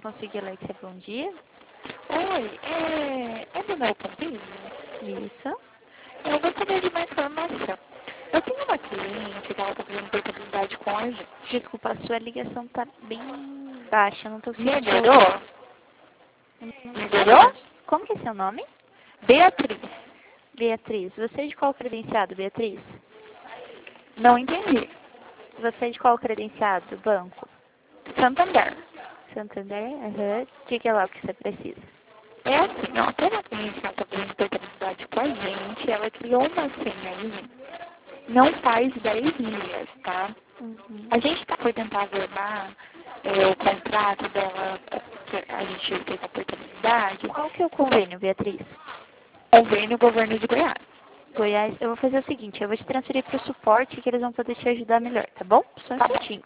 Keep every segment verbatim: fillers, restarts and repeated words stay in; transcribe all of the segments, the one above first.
conseguir, Alexia, bom dia. Oi, é, é do meu convívio? Isso. Eu gostaria de mais informação. Eu tenho uma cliente que ela está fazendo portabilidade com a gente. Desculpa, a sua ligação tá bem baixa, eu não tô conseguindo te ouvir. Melhorou? Melhorou? Como que é seu nome? Beatriz. Beatriz. Você é de qual credenciado, Beatriz? Não entendi. Você é de qual credenciado do banco? Santander. Santander? Aham. Diga lá o que você precisa. É assim, ó, tem uma cliente que ela está fazendo portabilidade com a gente, ela criou uma senha aí, não faz dez dias, tá? Uhum. A gente tá, foi tentar averbar é, o contrato dela, que a gente fez a portabilidade, Qual que é o convênio, Beatriz? convênio governo de Goiás. Goiás, eu vou fazer o seguinte, eu vou te transferir para o suporte que eles vão poder te ajudar melhor, tá bom? Só um Tá bom. instantinho.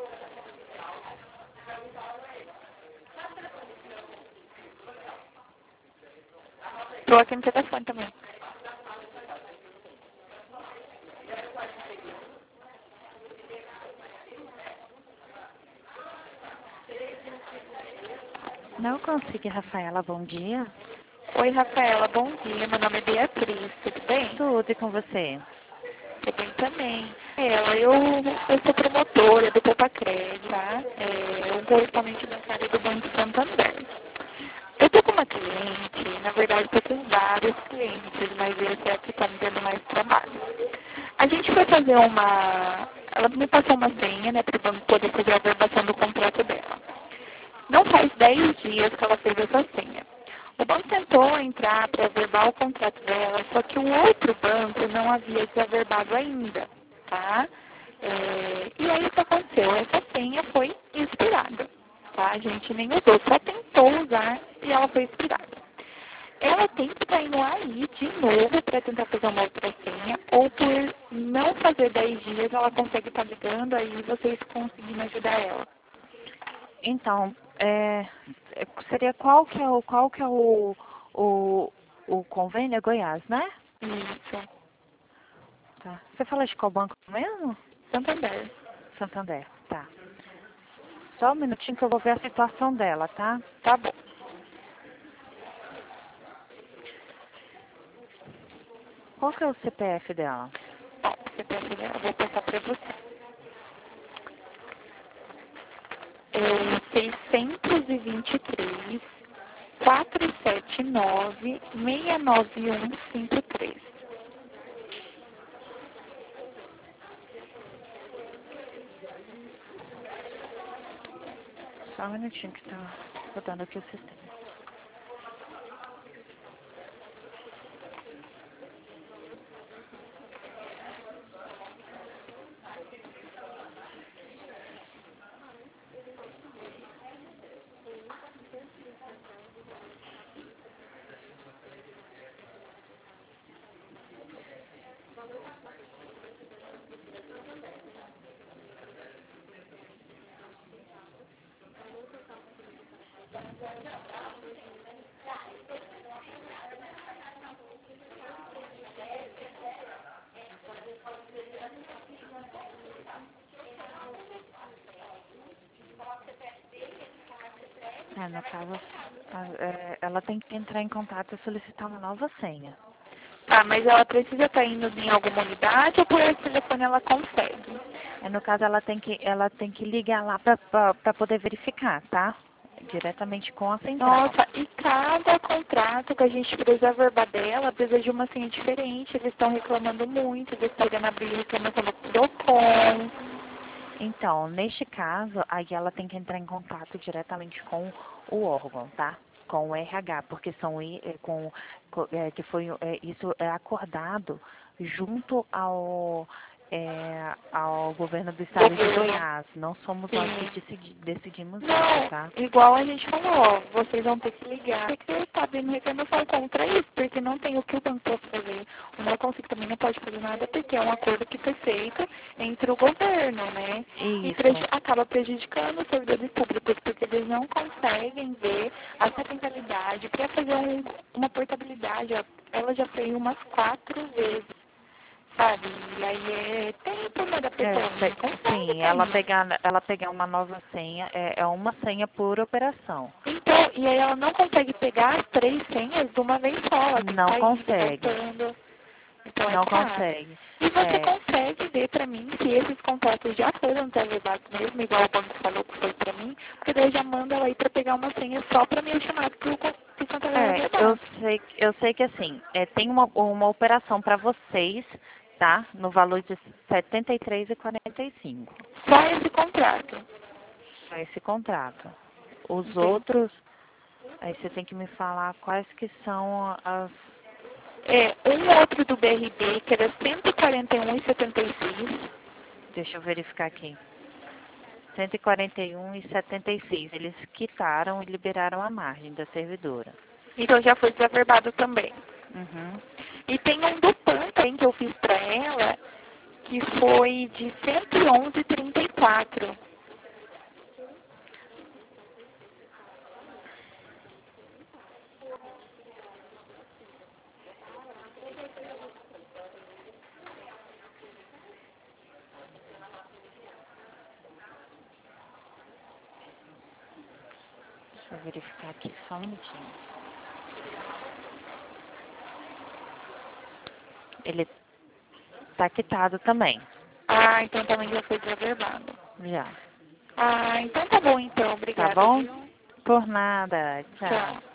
Tô aqui no telefone também. Não consigo, Rafaela, bom dia. Oi, Rafaela, bom dia. Meu nome é Beatriz, tudo bem? Tudo e com você? Tudo bem também. Ela, eu, eu sou promotora do Popacred, tá? É um correspondente bancário do Banco Santander. Eu tô com uma cliente, na verdade tô com vários clientes, mas esse é que tá me dando mais trabalho. A gente foi fazer uma... Ela me passou uma senha, né, para o banco poder fazer a averbação do contrato dela. Não faz dez dias que ela fez essa senha. O banco tentou entrar para averbar o contrato dela, só que o outro banco não havia desaverbado ainda, tá? É, e aí o que aconteceu? Essa senha foi expirada, tá? A gente nem usou, só tentou usar e ela foi expirada. Ela tem que estar indo aí de novo para tentar fazer uma outra senha, ou por não fazer dez dias ela consegue estar ligando aí vocês conseguindo ajudar ela. Então, é, seria qual que é o, qual que é o, o, o convênio? É Goiás, né? Isso. Tá. Você fala de qual banco mesmo? Santander. Santander, tá. Só um minutinho que eu vou ver a situação dela, tá? Tá bom. Qual que é o C P F dela? Ó, você precisa, eu vou passar para você. É seiscentos e vinte e três, quatrocentos e setenta e nove, seiscentos e noventa e um, cinquenta e três. Só um minutinho que tá rodando aqui o sistema. É, no caso, a- é, ela tem que entrar em contato e solicitar uma nova senha. Tá, mas ela precisa estar indo em alguma unidade ou por esse telefone ela consegue? É, no caso, ela tem que, ela tem que ligar lá para poder verificar, tá? Diretamente com a central. Nossa, e cada contrato que a gente precisa averbar dela precisa de uma senha diferente. Eles estão reclamando muito, eles estão querendo abrir reclamação no Procon. Então, neste caso, aí ela tem que entrar em contato diretamente com o órgão, tá? Com o R H, porque são i- é, com, co- é, que foi é, isso é acordado junto ao é, ao governo do estado de Governo. Goiás. Não somos nós que Sim. decidi- decidimos isso, tá? Não, igual a gente falou, ó, vocês vão ter que ligar. Porque está abrindo reclamação contra isso, porque não tem o que o banco pode fazer. O não consigo também não pode fazer nada, porque é um acordo que foi feito entre o governo, né? E preju Isso. acaba prejudicando os servidores públicos, porque eles não conseguem ver a sua centralidade para fazer um, uma portabilidade. Ó. Ela já fez umas quatro vezes. sabe? E aí é tempo, né, da É, pessoa, pe- não consegue sim, ela sair. pegar, ela pegar uma nova senha, é, é uma senha por operação. Então, e aí ela não consegue pegar as três senhas de uma vez só, ela tem que Não estar indo, consegue, voltando. Então é não chato. consegue. E você É, consegue ver pra mim se esses contratos já foram televados mesmo, igual o banco falou que foi pra mim, porque daí já manda ela ir pra pegar uma senha só pra mim chamar pro, pro contador é, eu verbal. sei, eu sei que assim, é, tem uma, uma operação para vocês, tá? No valor de setenta e três e quarenta e cinco. Só esse contrato. Só esse contrato. Os Entendi. outros, aí você tem que me falar quais que são as. É, um outro do B R B, que era cento e quarenta e um e setenta e seis. Deixa eu verificar aqui. cento e quarenta e um e setenta e seis. Eles quitaram e liberaram a margem da servidora. Então já foi desaverbado também. Uhum. E tem um do P A N também que eu fiz pra ela, que foi de cento e onze e trinta e quatro. Deixa eu verificar aqui só um minutinho. Ele tá quitado também. Ah, então também já foi desaverbado. Já. Ah, então tá bom então. Tá Obrigada, bom? viu? Por nada. Tchau. Tchau.